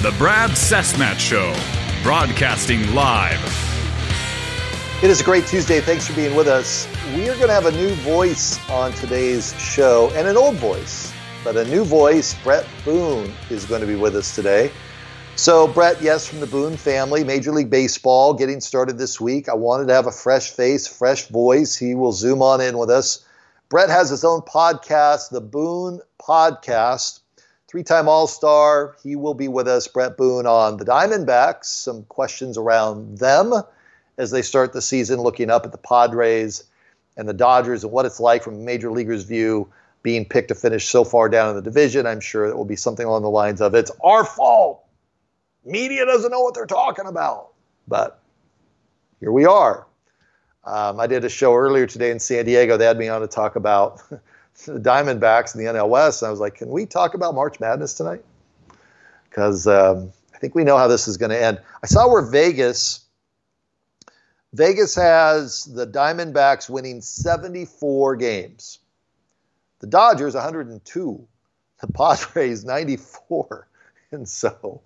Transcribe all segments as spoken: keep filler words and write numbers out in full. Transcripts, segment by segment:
The Brad Cessmat Show, broadcasting live. It is a great Tuesday. Thanks for being with us. We are going to have a new voice on today's show, and an old voice, but a new voice. Bret Boone is going to be with us today. So Bret, yes, from the Boone family, Major League Baseball, getting started this week. I wanted to have a fresh face, fresh voice. He will zoom on in with us. Bret has his own podcast, the Boone Podcast. Three-time All-Star. He will be with us, Bret Boone, on the Diamondbacks. Some questions around them as they start the season, looking up at the Padres and the Dodgers and what it's like from a major leaguer's view being picked to finish so far down in the division. I'm sure it will be something along the lines of, it's our fault. Media doesn't know what they're talking about. But here we are. Um, I did a show earlier today in San Diego. They had me on to talk about the Diamondbacks in the N L West. And I was like, can we talk about March Madness tonight? Because um, I think we know how this is going to end. I saw where Vegas, Vegas has the Diamondbacks winning seventy-four games. The Dodgers, one hundred two. The Padres, ninety-four. And so,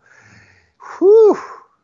whew,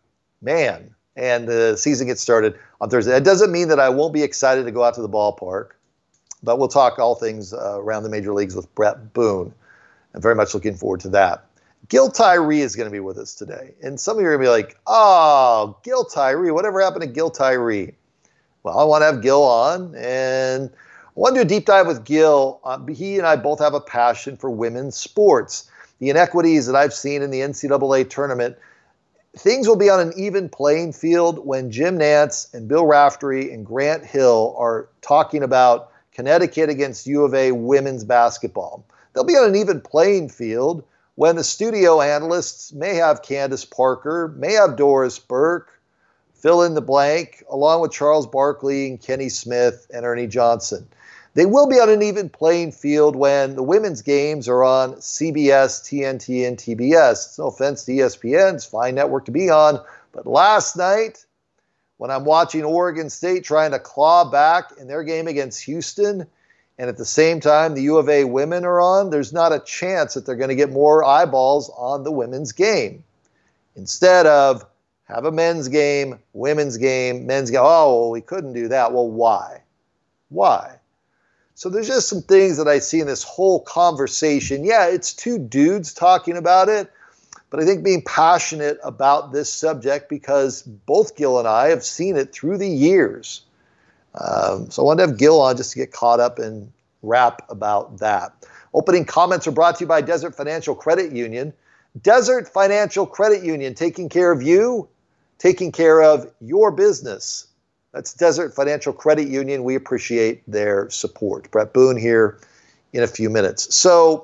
man. And the season gets started on Thursday. It doesn't mean that I won't be excited to go out to the ballpark. But we'll talk all things uh, around the major leagues with Bret Boone. I'm very much looking forward to that. Gil Tyree is going to be with us today. And some of you are going to be like, oh, Gil Tyree, whatever happened to Gil Tyree? Well, I want to have Gil on, and I want to do a deep dive with Gil. Uh, he and I both have a passion for women's sports. The inequities that I've seen in the N C double A tournament, things will be on an even playing field when Jim Nantz and Bill Raftery and Grant Hill are talking about Connecticut against U of A women's basketball. They'll be on an even playing field when the studio analysts may have Candace Parker, may have Doris Burke, fill in the blank, along with Charles Barkley and Kenny Smith and Ernie Johnson. They will be on an even playing field when the women's games are on C B S, T N T, and T B S. It's no offense to E S P N, it's a fine network to be on. But last night, when I'm watching Oregon State trying to claw back in their game against Houston, and at the same time the U of A women are on, there's not a chance that they're going to get more eyeballs on the women's game. Instead of have a men's game, women's game, men's game. Oh, well, we couldn't do that. Well, why? Why? So there's just some things that I see in this whole conversation. Yeah, it's two dudes talking about it. But I think being passionate about this subject because both Gil and I have seen it through the years. Um, so I wanted to have Gil on just to get caught up and rap about that. Opening comments are brought to you by Desert Financial Credit Union. Desert Financial Credit Union, taking care of you, taking care of your business. That's Desert Financial Credit Union. We appreciate their support. Bret Boone here in a few minutes. So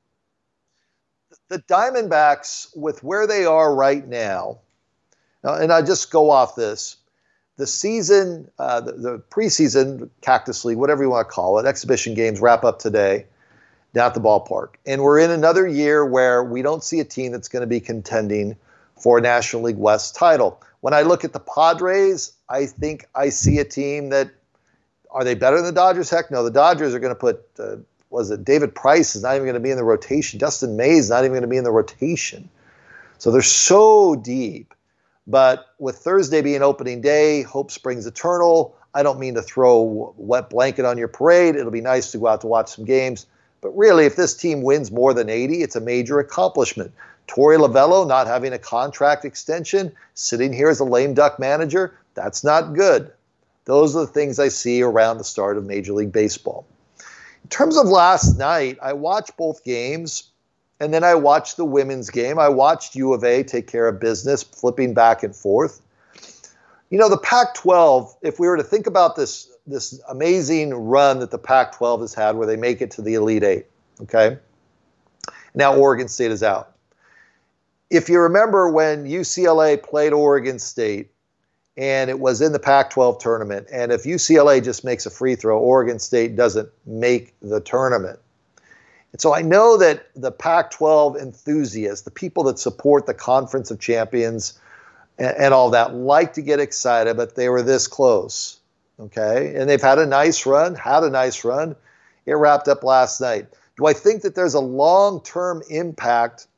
the Diamondbacks, with where they are right now, and I just go off this, the season, uh, the, the preseason, Cactus League, whatever you want to call it, exhibition games wrap up today down at the ballpark. And we're in another year where we don't see a team that's going to be contending for a National League West title. When I look at the Padres, I think I see a team that, are they better than the Dodgers? Heck no. The Dodgers are going to put uh, was it David Price is not even going to be in the rotation. Dustin May is not even going to be in the rotation. So they're so deep. But with Thursday being opening day, hope springs eternal. I don't mean to throw a wet blanket on your parade. It'll be nice to go out to watch some games. But really, if this team wins more than eighty, it's a major accomplishment. Torey Lovullo not having a contract extension, sitting here as a lame duck manager, that's not good. Those are the things I see around the start of Major League Baseball. In terms of last night, I watched both games, and then I watched the women's game. I watched U of A take care of business, flipping back and forth. You know, the Pac twelve, if we were to think about this, this amazing run that the Pac twelve has had where they make it to the Elite Eight, okay? Now Oregon State is out. If you remember when U C L A played Oregon State, and it was in the Pac twelve tournament. And if U C L A just makes a free throw, Oregon State doesn't make the tournament. And so I know that the Pac twelve enthusiasts, the people that support the Conference of Champions and, and all that, like to get excited, but they were this close, okay? And they've had a nice run, had a nice run. It wrapped up last night. Do I think that there's a long-term impact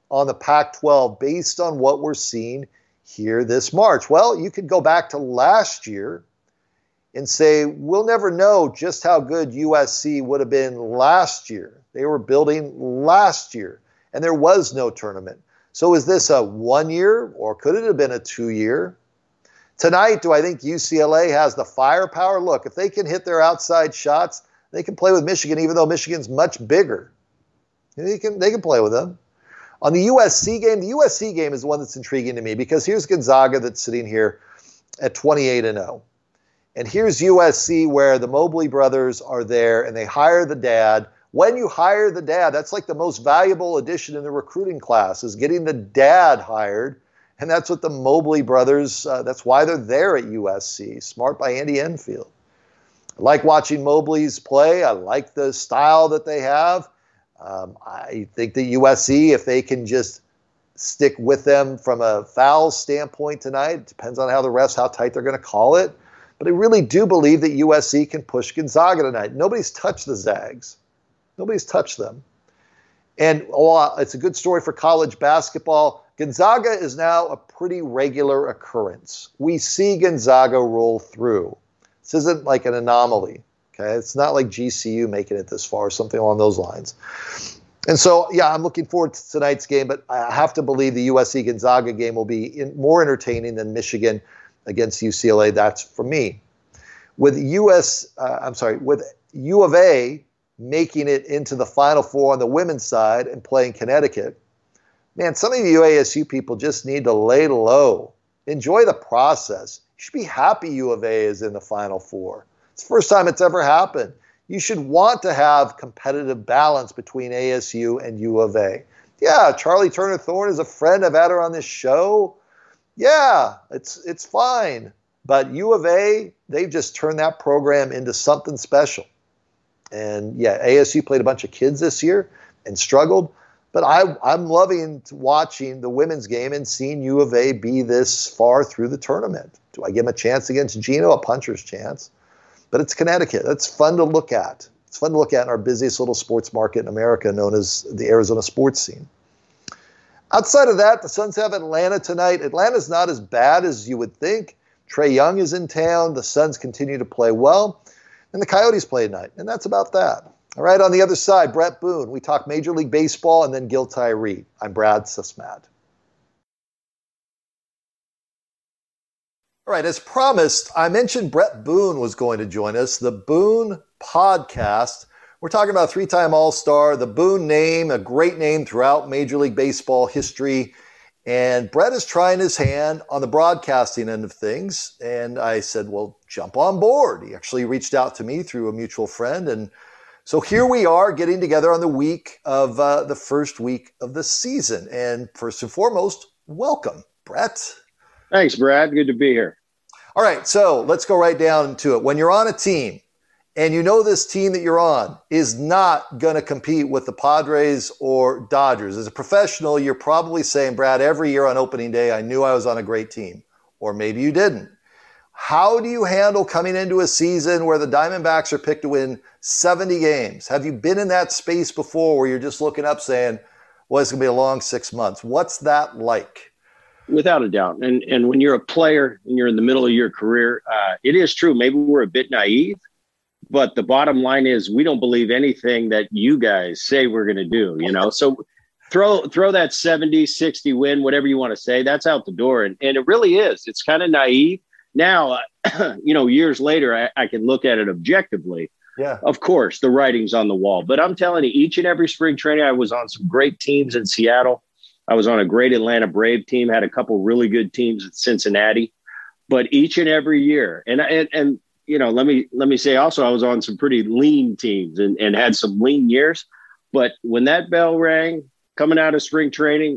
on the Pac twelve based on what we're seeing here this March? Well, you could go back to last year and say, we'll never know just how good U S C would have been last year. They were building last year, and there was no tournament. So is this a one year, or could it have been a two year? Tonight, do I think U C L A has the firepower? Look, if they can hit their outside shots, they can play with Michigan, even though Michigan's much bigger. They can, they can play with them. On the U S C game, the U S C game is the one that's intriguing to me, because here's Gonzaga that's sitting here at twenty-eight and oh. And here's U S C, where the Mobley brothers are there and they hire the dad. When you hire the dad, that's like the most valuable addition in the recruiting class, is getting the dad hired. And that's what the Mobley brothers, uh, that's why they're there at U S C. Smart by Andy Enfield. I like watching Mobley's play. I like the style that they have. Um, I think that U S C, if they can just stick with them from a foul standpoint tonight, it depends on how the refs, how tight they're going to call it. But I really do believe that U S C can push Gonzaga tonight. Nobody's touched the Zags. Nobody's touched them. And oh, it's a good story for college basketball. Gonzaga is now a pretty regular occurrence. We see Gonzaga roll through. This isn't like an anomaly. Okay, it's not like G C U making it this far or something along those lines. And so, yeah, I'm looking forward to tonight's game, but I have to believe the U S C Gonzaga game will be in, more entertaining than Michigan against U C L A. That's for me. With U S, uh, I'm sorry, with U of A making it into the Final Four on the women's side and playing Connecticut, man, some of you A S U people just need to lay low. Enjoy the process. You should be happy U of A is in the Final Four. It's the first time it's ever happened. You should want to have competitive balance between A S U and U of A. Yeah, Charlie Turner Thorne is a friend. I've had her on this show. Yeah, it's it's fine. But U of A, they've just turned that program into something special. And yeah, A S U played a bunch of kids this year and struggled. But I, I'm loving watching the women's game and seeing U of A be this far through the tournament. Do I give them a chance against Geno? A puncher's chance. But it's Connecticut. That's fun to look at. It's fun to look at in our busiest little sports market in America, known as the Arizona sports scene. Outside of that, the Suns have Atlanta tonight. Atlanta's not as bad as you would think. Trae Young is in town. The Suns continue to play well. And the Coyotes play tonight. And that's about that. All right, on the other side, Brett Boone. We talk Major League Baseball and then Gil Tyree. I'm Brad Susmat. All right, as promised, I mentioned Brett Boone was going to join us. The Boone Podcast. We're talking about three-time All-Star, the Boone name, a great name throughout Major League Baseball history. And Brett is trying his hand on the broadcasting end of things. And I said, well, jump on board. He actually reached out to me through a mutual friend. And so here we are getting together on the week of uh, the first week of the season. And first and foremost, welcome, Brett. Thanks, Brad. Good to be here. All right, so let's go right down to it. When you're on a team and you know this team that you're on is not going to compete with the Padres or Dodgers, as a professional, you're probably saying, Brad, every year on opening day, I knew I was on a great team. Or maybe you didn't. How do you handle coming into a season where the Diamondbacks are picked to win seventy games? Have you been in that space before where you're just looking up saying, well, it's going to be a long six months? What's that like? Without a doubt. And and when you're a player and you're in the middle of your career, uh, it is true. Maybe we're a bit naive, but the bottom line is we don't believe anything that you guys say we're going to do, you know? So throw throw that seventy, sixty win, whatever you want to say, that's out the door. And, and it really is. It's kind of naive. Now, uh, you know, years later, I, I can look at it objectively. Yeah. Of course, the writing's on the wall. But I'm telling you, each and every spring training, I was on some great teams in Seattle. I was on a great Atlanta Brave team, had a couple really good teams at Cincinnati, but each and every year. And, and, and you know, let me let me say also, I was on some pretty lean teams and, and had some lean years. But when that bell rang coming out of spring training,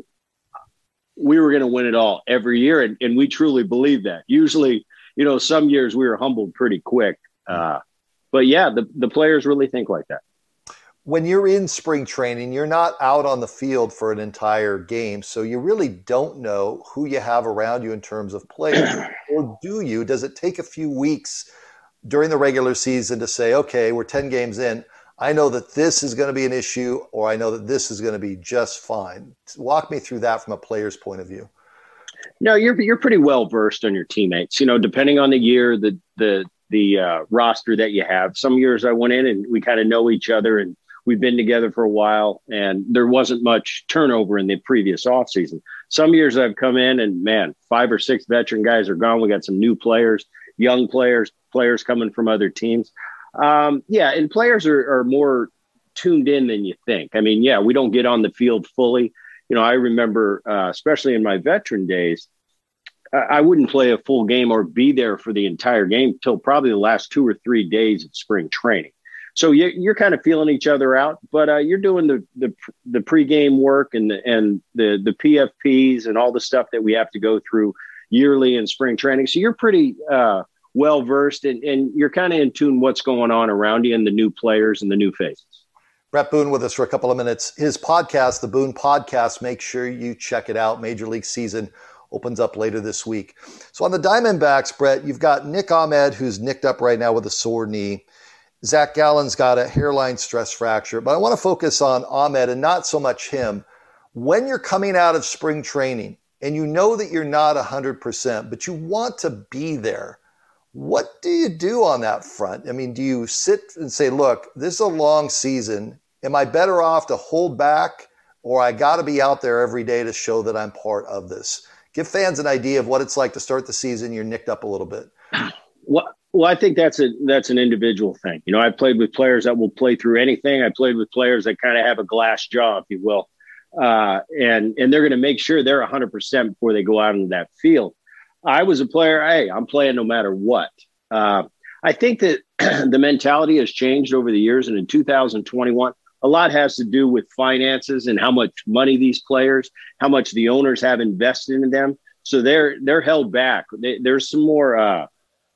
we were going to win it all every year. And, and we truly believe that. Usually, you know, some years we were humbled pretty quick. Uh, but yeah, the, the players really think like that. When you're in spring training, you're not out on the field for an entire game, so you really don't know who you have around you in terms of players. Or do you? Does it take a few weeks during the regular season to say, okay, we're ten games in, I know that this is going to be an issue, or I know that this is going to be just fine. Walk me through that from a player's point of view. No, you're you're pretty well versed on your teammates. You know, depending on the year, the the the uh, roster that you have. Some years I went in and we kind of know each other, and we've been together for a while, and there wasn't much turnover in the previous offseason. Some years I've come in and, man, five or six veteran guys are gone. We got some new players, young players, players coming from other teams. Um, yeah, and players are, are more tuned in than you think. I mean, yeah, we don't get on the field fully. You know, I remember, uh, especially in my veteran days, I wouldn't play a full game or be there for the entire game till probably the last two or three days of spring training. So you're, you're kind of feeling each other out, but uh, you're doing the the the pregame work and the and the the P F Ps and all the stuff that we have to go through yearly in spring training. So you're pretty uh, well versed, and, and you're kind of in tune what's going on around you and the new players and the new faces. Brett Boone with us for a couple of minutes. His podcast, the Boone Podcast, make sure you check it out. Major League season opens up later this week. So on the Diamondbacks, Brett, you've got Nick Ahmed, who's nicked up right now with a sore knee. Zach Gallen's got a hairline stress fracture, but I want to focus on Ahmed and not so much him. When you're coming out of spring training and you know that you're not one hundred percent, but you want to be there, what do you do on that front? I mean, do you sit and say, look, this is a long season. Am I better off to hold back, or I got to be out there every day to show that I'm part of this? Give fans an idea of what it's like to start the season. You're nicked up a little bit. Well, well, I think that's a that's an individual thing. You know, I've played with players that will play through anything. I played with players that kind of have a glass jaw, if you will, uh, and and they're going to make sure they're one hundred percent before they go out into that field. I was a player. Hey, I'm playing no matter what. Uh, I think that the mentality has changed over the years, and in two thousand twenty-one, a lot has to do with finances and how much money these players, how much the owners have invested in them. So they're they're held back. They, there's some more, uh,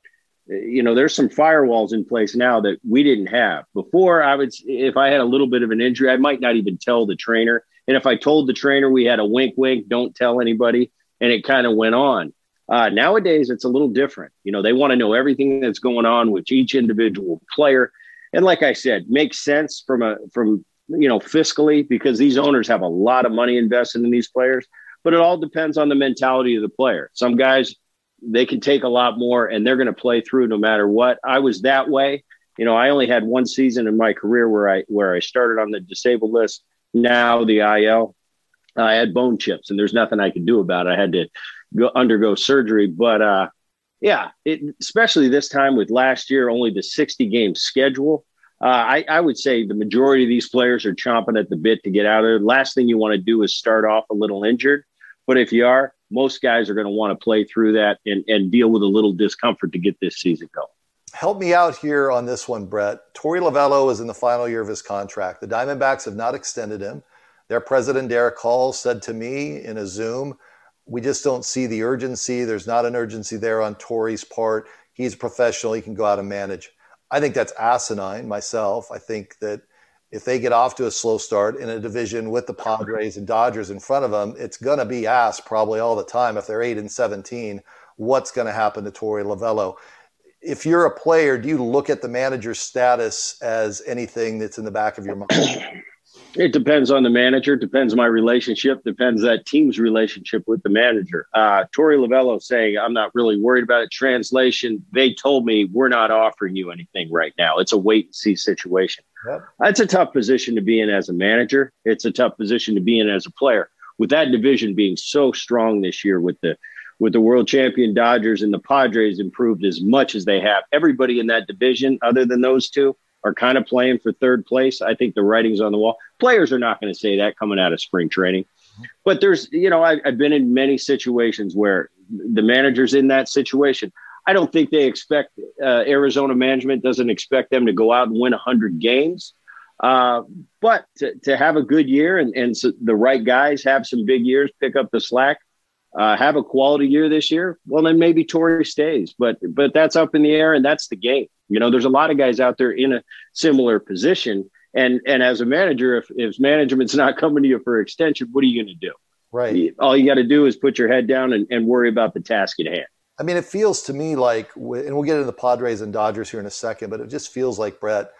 you know, there's some firewalls in place now that we didn't have before. I would, if I had a little bit of an injury, I might not even tell the trainer. And if I told the trainer, we had a wink, wink, don't tell anybody, and it kind of went on. Uh, nowadays, it's a little different. You know, they want to know everything that's going on with each individual player. And like I said, makes sense from a from, you know, fiscally, because these owners have a lot of money invested in these players. But it all depends on the mentality of the player. Some guys, they can take a lot more and they're going to play through no matter what. I was that way. You know, I only had one season in my career where I where I started on the disabled list, now the I L. I had bone chips and there's nothing I could do about it. I had to go undergo surgery. But uh, yeah, it, especially this time with last year, only the sixty game schedule. Uh, I, I would say the majority of these players are chomping at the bit to get out of there. Last thing you want to do is start off a little injured. But if you are, most guys are going to want to play through that and, and deal with a little discomfort to get this season going. Help me out here on this one, Brett. Torey Lovullo is in the final year of his contract. The Diamondbacks have not extended him. Their president, Derek Hall, said to me in a Zoom, we just don't see the urgency. There's not an urgency there on Torey's part. He's a professional. He can go out and manage. I think that's asinine myself. I think that if they get off to a slow start in a division with the Padres and Dodgers in front of them, it's going to be asked probably all the time if they're eight and seventeen, what's going to happen to Torey Lovullo. If you're a player, do you look at the manager's status as anything that's in the back of your mind? It depends on the manager, depends on my relationship, depends that team's relationship with the manager. Uh, Torey Lovullo saying, I'm not really worried about it. Translation, they told me we're not offering you anything right now. It's a wait and see situation. Yep. That's a tough position to be in as a manager. It's a tough position to be in as a player. With that division being so strong this year, with the with the world champion Dodgers and the Padres improved as much as they have, everybody in that division, other than those two, are kind of playing for third place. I think the writing's on the wall. Players are not going to say that coming out of spring training. But there's, you know, I, I've been in many situations where the manager's in that situation. I don't think they expect, uh, Arizona management doesn't expect them to go out and win one hundred games. Uh, but to, to have a good year and, and so the right guys have some big years, pick up the slack, uh, have a quality year this year, well, then maybe Torey stays. But but that's up in the air, and that's the game. You know, there's a lot of guys out there in a similar position. And and as a manager, if, if management's not coming to you for extension, what are you going to do? Right. All you got to do is put your head down and, and worry about the task at hand. I mean, it feels to me like, and we'll get into the Padres and Dodgers here in a second, but it just feels like, Brett,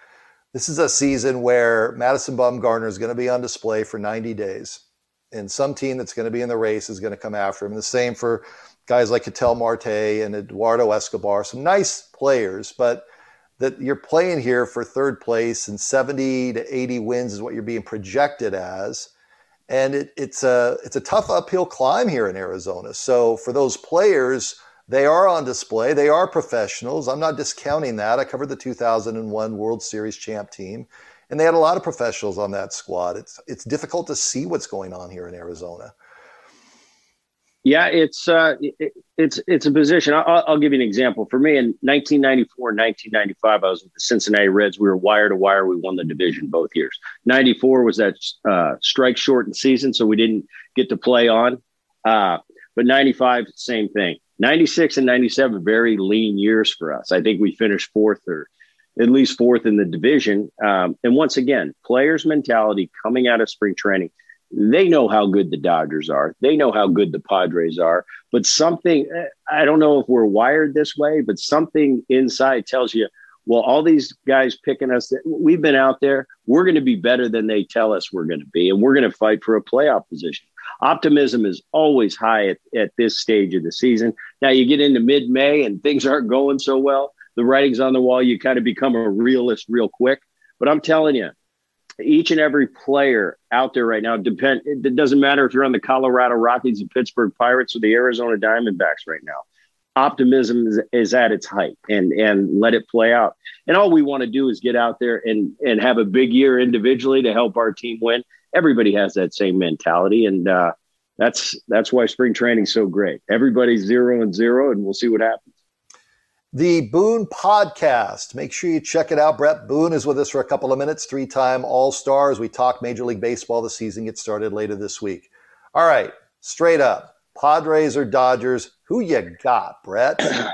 This is a season where Madison Bumgarner is going to be on display for ninety days. And some team that's going to be in the race is going to come after him. And the same for guys like Ketel Marte and Eduardo Escobar, some nice players, but that you're playing here for third place and seventy to eighty wins is what you're being projected as. And it, it's a it's a tough uphill climb here in Arizona. So for those players, they are on display. They are professionals. I'm not discounting that. I covered the two thousand one World Series champ team, and they had a lot of professionals on that squad. It's it's difficult to see what's going on here in Arizona. Yeah, it's uh, it, it's it's a position. I'll, I'll give you an example. For me, in nineteen ninety-four, nineteen ninety-five, I was with the Cincinnati Reds. We were wire to wire. We won the division both years. ninety-four was that uh, strike shortened season, so we didn't get to play on. Uh, but ninety-five, same thing. ninety-six and ninety-seven, very lean years for us. I think we finished fourth or at least fourth in the division. Um, and once again, players' mentality coming out of spring training. They know how good the Dodgers are. They know how good the Padres are. But something, I don't know if we're wired this way, but something inside tells you, well, all these guys picking us, we've been out there. We're going to be better than they tell us we're going to be, and we're going to fight for a playoff position. Optimism is always high at, at this stage of the season. Now you get into mid-May and things aren't going so well. The writing's on the wall. You kind of become a realist real quick. But I'm telling you, each and every player out there right now, depend. It doesn't matter if you're on the Colorado Rockies, the Pittsburgh Pirates, or the Arizona Diamondbacks right now. Optimism is, is at its height, and and let it play out. And all we want to do is get out there and and have a big year individually to help our team win. Everybody has that same mentality, and uh, that's that's why spring training's so great. Everybody's zero and zero, and we'll see what happens. The Boone Podcast. Make sure you check it out. Brett Boone is with us for a couple of minutes, three-time All-Star, as we talk Major League Baseball. The season gets started later this week. All right, straight up, Padres or Dodgers? Who you got, Brett? Uh,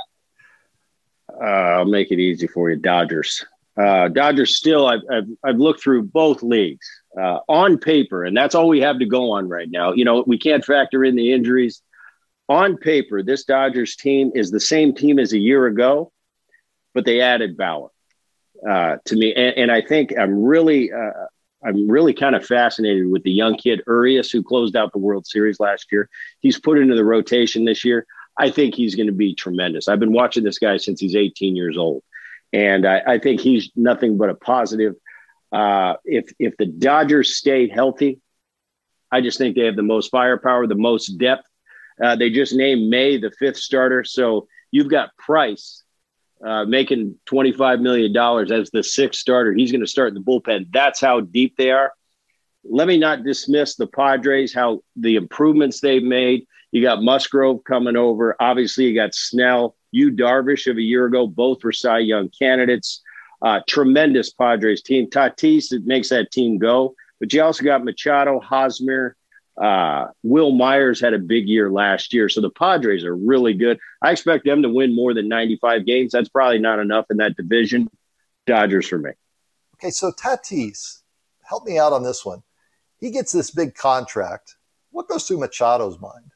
I'll make it easy for you, Dodgers. Uh, Dodgers still, I've, I've, I've looked through both leagues uh, on paper, and that's all we have to go on right now. You know, we can't factor in the injuries. On paper, this Dodgers team is the same team as a year ago, but they added Bauer uh, to me. And, and I think I'm really uh, I'm really kind of fascinated with the young kid, Urias, who closed out the World Series last year. He's put into the rotation this year. I think he's going to be tremendous. I've been watching this guy since he's eighteen years old, and I, I think he's nothing but a positive. Uh, if if the Dodgers stay healthy, I just think they have the most firepower, the most depth. Uh, they just named May the fifth starter. So you've got Price uh, making twenty-five million dollars as the sixth starter. He's going to start in the bullpen. That's how deep they are. Let me not dismiss the Padres, how the improvements they've made. You got Musgrove coming over. Obviously, you got Snell, Yu Darvish of a year ago. Both were Cy Young candidates. Uh, tremendous Padres team. Tatis, it makes that team go. But you also got Machado, Hosmer. Uh, Will Myers had a big year last year. So the Padres are really good. I expect them to win more than ninety-five games. That's probably not enough in that division. Dodgers for me. Okay, so Tatis, help me out on this one. He gets this big contract. What goes through Machado's mind?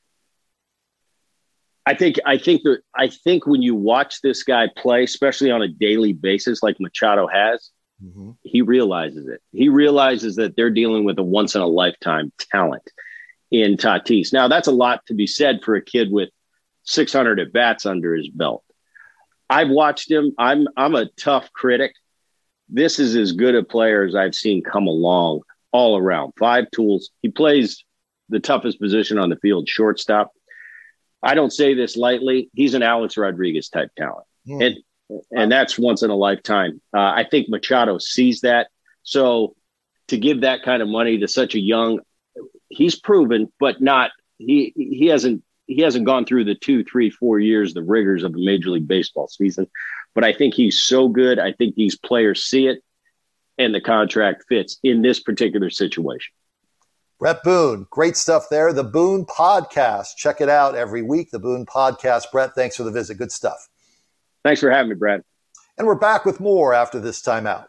I think I think that I think when you watch this guy play, especially on a daily basis like Machado has, mm-hmm. he realizes it. He realizes that they're dealing with a once-in-a-lifetime talent in Tatis. Now, that's a lot to be said for a kid with six hundred at-bats under his belt. I've watched him. I'm I'm a tough critic. This is as good a player as I've seen come along all around. Five tools. He plays the toughest position on the field, shortstop. I don't say this lightly. He's an Alex Rodriguez type talent. Mm. And And that's once in a lifetime. Uh, I think Machado sees that. So to give that kind of money to such a young, he's proven, but not he he hasn't he hasn't gone through the two, three, four years, the rigors of a Major League Baseball season. But I think he's so good. I think these players see it, and the contract fits in this particular situation. Brett Boone, great stuff there. The Boone Podcast. Check it out every week. The Boone Podcast. Brett, thanks for the visit. Good stuff. Thanks for having me, Brad. And we're back with more after this timeout.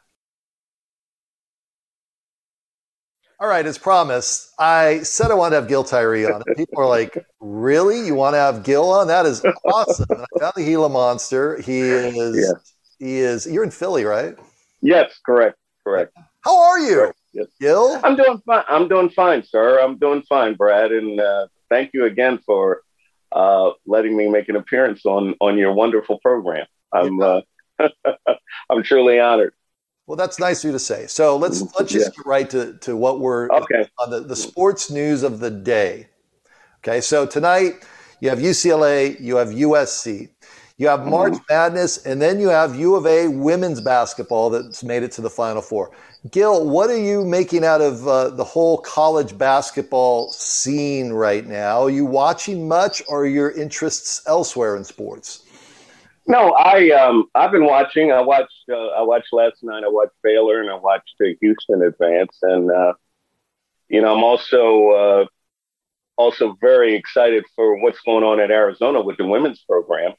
All right, as promised, I said I wanted to have Gil Tyree on. People are like, really? You want to have Gil on? That is awesome. And I found the Gila Monster. He is, yeah. he is, you're in Philly, right? Yes, correct, correct. How are you, correct. Yes. Gil? I'm doing fine. I'm doing fine, sir. I'm doing fine, Brad. And uh, thank you again for uh, letting me make an appearance on on your wonderful program. I'm yeah. uh, I'm truly honored. Well, that's nice of you to say. So let's let's just yeah. get right to, to what we're okay. on the, the sports news of the day. Okay, so tonight you have U C L A, you have U S C, you have March mm-hmm. Madness, and then you have U of A women's basketball that's made it to the Final Four. Gil, what are you making out of uh, the whole college basketball scene right now? Are you watching much, or are your interests elsewhere in sports? No, I um I've been watching. I watched uh, I watched last night. I watched Baylor and I watched uh, Houston advance, and uh, you know I'm also uh, also very excited for what's going on at Arizona with the women's program.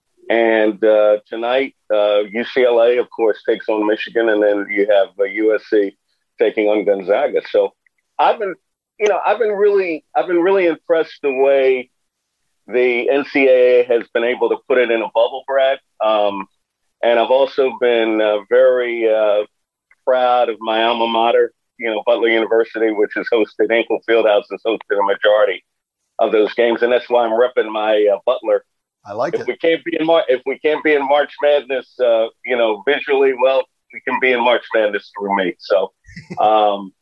And uh, tonight, uh, U C L A, of course, takes on Michigan, and then you have uh, U S C taking on Gonzaga. So I've been, you know, I've been really, I've been really impressed the way the N C double A has been able to put it in a bubble, Brad. Um, and I've also been uh, very uh, proud of my alma mater, you know, Butler University, which has hosted Ankle Fieldhouse, has hosted a majority of those games, and that's why I'm repping my uh, Butler. I like if it. We can't be in Mar- if we can't be in March Madness, uh, you know, visually, well, we can be in March Madness through me. So um,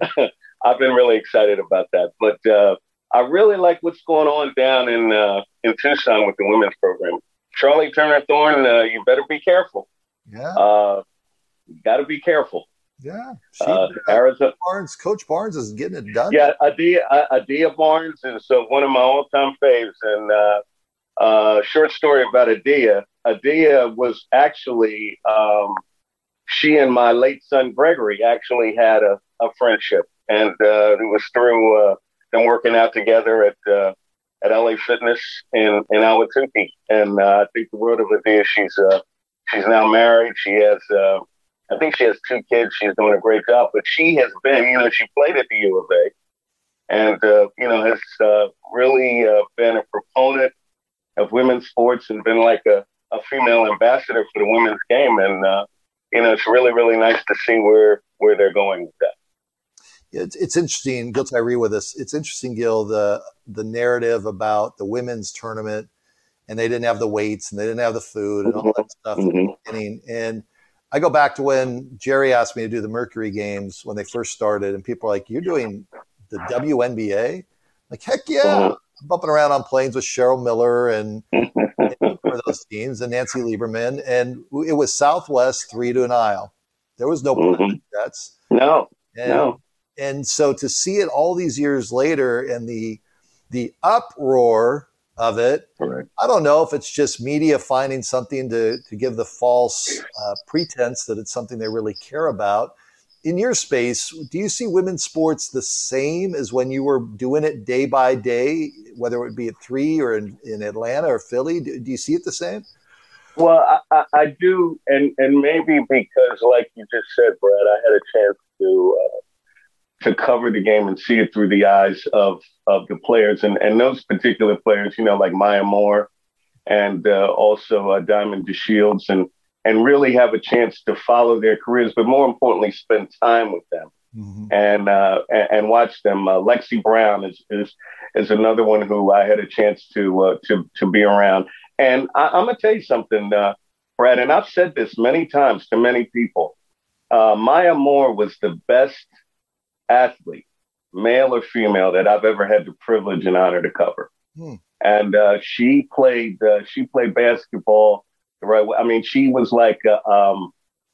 I've been really excited about that. But uh, I really like what's going on down in uh, in Tucson with the women's program. Charlie Turner Thorne, uh, you better be careful. Yeah. Uh, you got to be careful. Yeah. She, uh, Arizona Barnes, Coach Barnes is getting it done. Yeah, Adia, Adia Barnes is uh, one of my all-time faves. And uh, uh, short story about Adia. Adia was actually, um, she and my late son Gregory actually had a, a friendship. And uh, it was through uh, them working out together at uh, at L A Fitness in, in Ahwatukee. And uh, I think the world of Adia. She's, uh, she's now married. She has... Uh, I think she has two kids. She's doing a great job, but she has been, you know, she played at the U of A and, uh, you know, has uh, really uh, been a proponent of women's sports and been like a, a female ambassador for the women's game. And, uh, you know, it's really, really nice to see where, where they're going with that. It's, it's interesting. Gil Tyree with us. It's interesting, Gil, the, the narrative about the women's tournament, and they didn't have the weights and they didn't have the food and all that stuff mm-hmm. at the beginning. And I go back to when Jerry asked me to do the Mercury games when they first started, and people are like, "You're doing the W N B A?" Like, heck yeah! Uh-huh. I'm bumping around on planes with Cheryl Miller and, and one of those teams, and Nancy Lieberman, and it was Southwest three to an aisle. There was no mm-hmm. jets. No, and, no. And so to see it all these years later, and the the uproar of it. Correct. I don't know if it's just media finding something to, to give the false uh, pretense that it's something they really care about. In your space, do you see women's sports the same as when you were doing it day by day, whether it would be at three or in, in Atlanta or Philly? Do, do you see it the same? Well, I, I, I do. And, and maybe because, like you just said, Brad, I had a chance to uh, to cover the game and see it through the eyes of, of the players. And, and those particular players, you know, like Maya Moore and uh, also uh, Diamond DeShields, and, and really have a chance to follow their careers, but more importantly, spend time with them mm-hmm. and, uh, and and watch them. Uh, Lexi Brown is, is is another one who I had a chance to uh, to to be around. And I, I'm going to tell you something, uh, Brad, and I've said this many times to many people. Uh, Maya Moore was the best athlete, male or female, that I've ever had the privilege and honor to cover. Hmm. And uh, she played uh, she played basketball the right way. I mean, she was like a, um,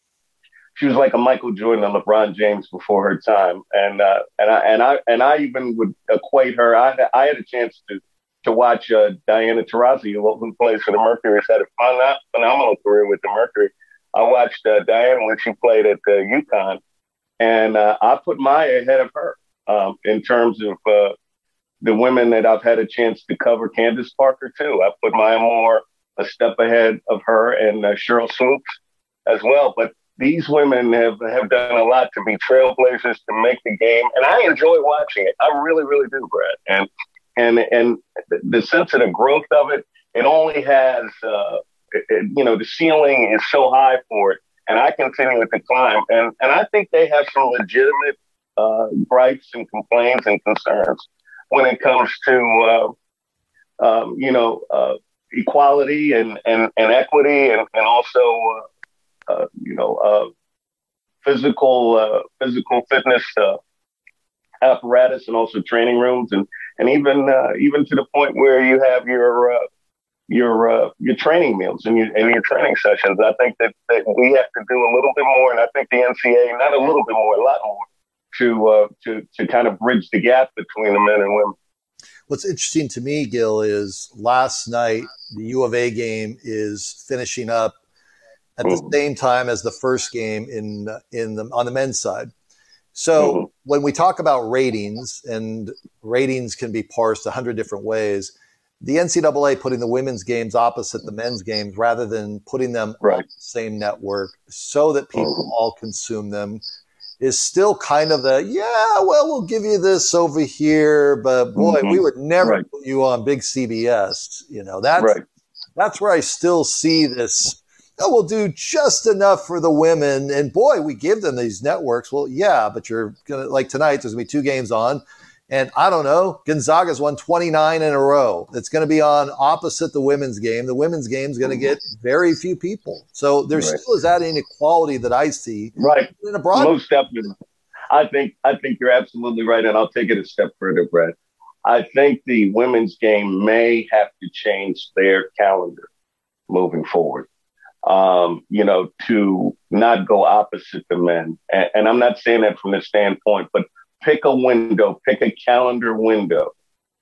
she was like a Michael Jordan and LeBron James before her time. And uh, and I and I and I even would equate her. I I had a chance to to watch uh, Diana Taurasi, who, who plays for the Mercury, has had a phenomenal career with the Mercury. I watched uh, Diana when she played at uh, UConn. And uh, I put Maya ahead of her um, in terms of uh, the women that I've had a chance to cover. Candace Parker, too. I put Maya Moore a step ahead of her, and uh, Cheryl Swoops as well. But these women have, have done a lot to be trailblazers, to make the game. And I enjoy watching it. I really, really do, Brad. And and and the sense of the growth of it, it only has, uh, it, you know, the ceiling is so high for it. and I continue to climb. And and I think they have some legitimate uh, gripes and complaints and concerns when it comes to uh, um, you know uh, equality and, and, and equity, and and also uh, uh, you know uh, physical uh, physical fitness uh, apparatus, and also training rooms, and and even uh, even to the point where you have your uh, your uh, your training meals and your and your training sessions. I think that, that we have to do a little bit more, and I think the N C A A, not a little bit more, a lot more, to uh, to to kind of bridge the gap between the men and women. What's interesting to me, Gil, is last night the U of A game is finishing up at the mm-hmm. same time as the first game in in the on the men's side. So mm-hmm. when we talk about ratings, and ratings can be parsed a hundred different ways, the N C double A putting the women's games opposite the men's games rather than putting them right. on the same network so that people mm-hmm. all consume them is still kind of the, yeah, well, we'll give you this over here, but boy, mm-hmm. we would never right. put you on big C B S. You know, that's, right. that's where I still see this. Oh, we'll do just enough for the women. And boy, we give them these networks. Well, yeah, but you're going to, like tonight, there's going to be two games on. And I don't know, Gonzaga's won twenty-nine in a row. It's going to be on opposite the women's game. The women's game is going to get very few people. So there right. still is that inequality that I see. Right. In a broad- Most definitely. I think, I think you're absolutely right. And I'll take it a step further, Brett. I think the women's game may have to change their calendar moving forward. Um, you know, to not go opposite the men. And, and I'm not saying that from the standpoint, but pick a window, pick a calendar window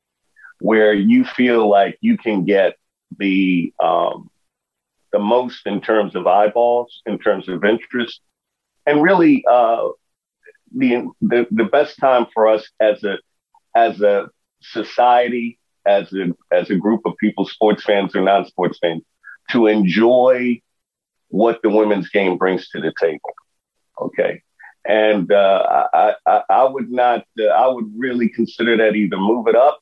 where you feel like you can get the um, the most in terms of eyeballs, in terms of interest, and really uh, the, the the best time for us as a as a society, as a as a group of people, sports fans or non-sports fans, to enjoy what the women's game brings to the table. Okay. And uh, I, I, I would not, uh, I would really consider that either move it up,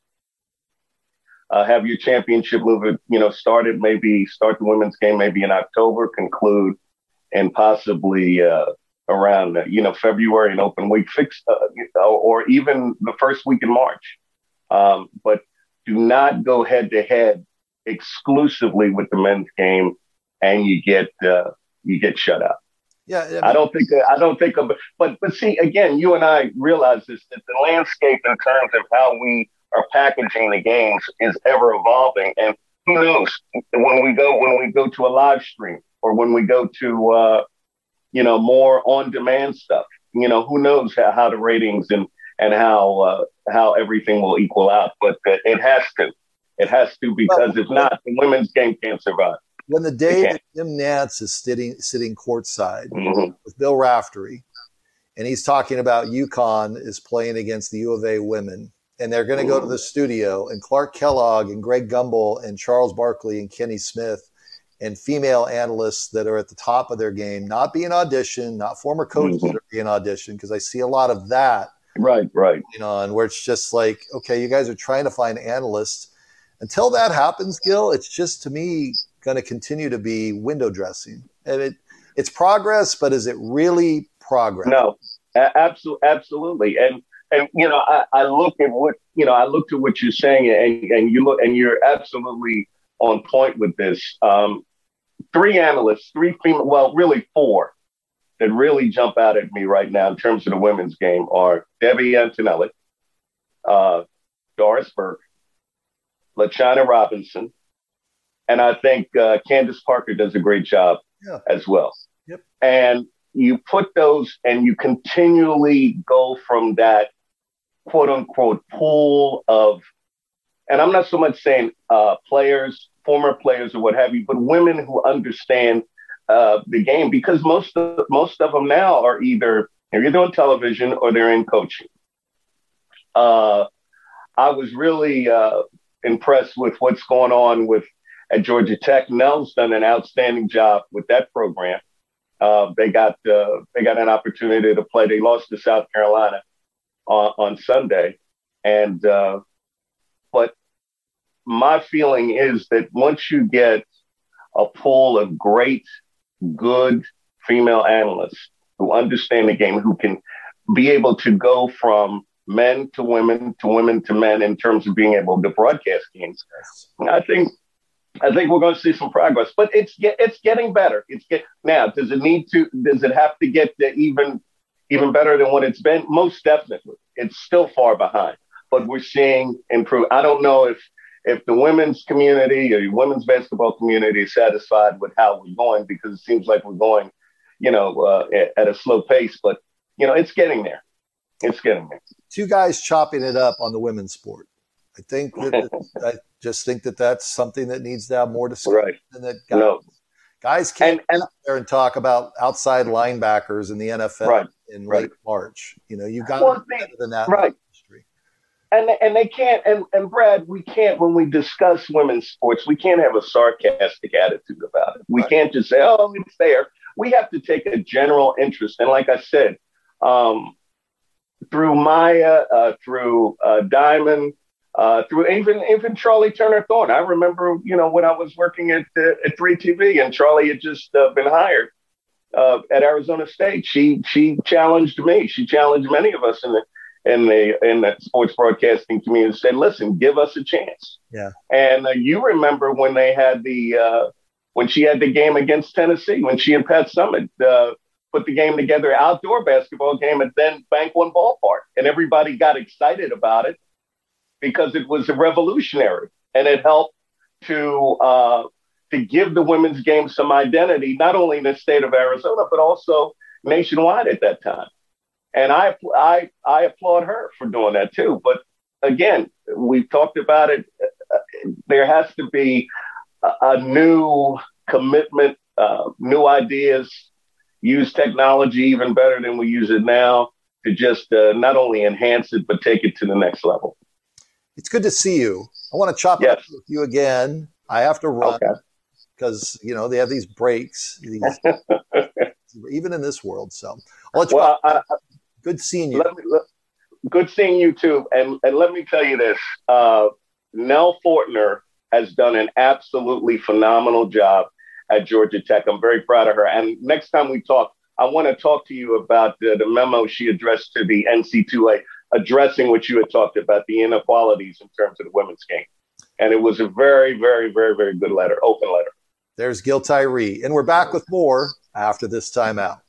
uh, have your championship move it, you know, start it, maybe start the women's game maybe in October, conclude, and possibly uh, around, uh, you know, February, an open week fix, uh, or even the first week in March. Um, but do not go head to head exclusively with the men's game, and you get uh, you get shut out. Yeah, I, mean, I don't think I don't think of, but but see, again, you and I realize this, that the landscape in terms of how we are packaging the games is ever evolving, and who knows when we go when we go to a live stream, or when we go to uh, you know more on demand stuff. You know, who knows how, how the ratings and and how uh, how everything will equal out, but uh, it has to, it has to, because well, if not, the women's game can't survive. When the day that Jim Nantz is sitting sitting courtside mm-hmm. with Bill Raftery, and he's talking about UConn is playing against the U of A women, and they're going to mm-hmm. go to the studio, and Clark Kellogg and Greg Gumbel and Charles Barkley and Kenny Smith and female analysts that are at the top of their game, not being auditioned, not former coaches mm-hmm. that are being auditioned, because I see a lot of that right, right. going on, where it's just like, okay, you guys are trying to find analysts. Until that happens, Gil, it's just, to me, going to continue to be window dressing. And it, it's progress, but is it really progress? No, absolutely, absolutely. And and you know, I, I look at what you know, I look to what you're saying, and and you look, and you're absolutely on point with this. Um, three analysts, three female, well, really four, that really jump out at me right now in terms of the women's game are Debbie Antonelli, uh, Doris Burke, LaChina Robinson. And I think uh, Candace Parker does a great job yeah. as well. Yep. And you put those, and you continually go from that quote unquote pool of, and I'm not so much saying uh, players, former players or what have you, but women who understand uh, the game, because most of most of them now are either they're either on television or they're in coaching. Uh, I was really uh, impressed with what's going on with at Georgia Tech. Nell's done an outstanding job with that program. Uh, they got uh, they got an opportunity to play. They lost to South Carolina on, on Sunday, and uh, but my feeling is that once you get a pool of great, good female analysts who understand the game, who can be able to go from men to women to women to men in terms of being able to broadcast games. I think I think we're going to see some progress, but it's get, it's getting better. It's get now. Does it need to? Does it have to get to even even better than what it's been? Most definitely. It's still far behind, but we're seeing improve. I don't know if if the women's community or the women's basketball community is satisfied with how we're going, because it seems like we're going, you know, uh, at, at a slow pace. But you know, it's getting there. It's getting there. Two guys chopping it up on the women's sport. I think that I just think that that's something that needs to have more discussion. Right. And that guys, no. guys can't and, and, sit there and talk about outside linebackers in the N F L right, in right. late March. You know, you've got well, to be better they, than that. Right. And and they can't. And, and Brad, we can't, when we discuss women's sports, we can't have a sarcastic attitude about it. We right. can't just say, oh, it's there. We have to take a general interest. And like I said, um, through Maya, uh, through uh, Diamond, uh, through even even Charlie Turner Thorne. I remember, you know, when I was working at uh, at three T V and Charlie had just uh, been hired uh, at Arizona State. She she challenged me. She challenged many of us in the in the in the sports broadcasting community. Said, "Listen, give us a chance." Yeah. And uh, you remember when they had the uh, when she had the game against Tennessee, when she and Pat Summitt uh, put the game together, outdoor basketball game, and then Bank One Ballpark, and everybody got excited about it because it was revolutionary and it helped to uh, to give the women's game some identity, not only in the state of Arizona but also nationwide at that time. And I I I applaud her for doing that too. But again, we've talked about it. There has to be a, a new commitment, uh, new ideas. Use technology even better than we use it now to just uh, not only enhance it, but take it to the next level. It's good to see you. I want to chop yes. up with you again. I have to run okay. because, you know, they have these breaks, these, even in this world. So I'll let you well, I, good seeing you. Let me, let, good seeing you too. And, and let me tell you this, uh, Nell Fortner has done an absolutely phenomenal job at Georgia Tech. I'm very proud of her. And next time we talk, I want to talk to you about the, the memo she addressed to the N C double A, addressing what you had talked about, the inequalities in terms of the women's game. And it was a very, very, very, very good letter, open letter. There's Gil Tyree. And we're back with more after this timeout.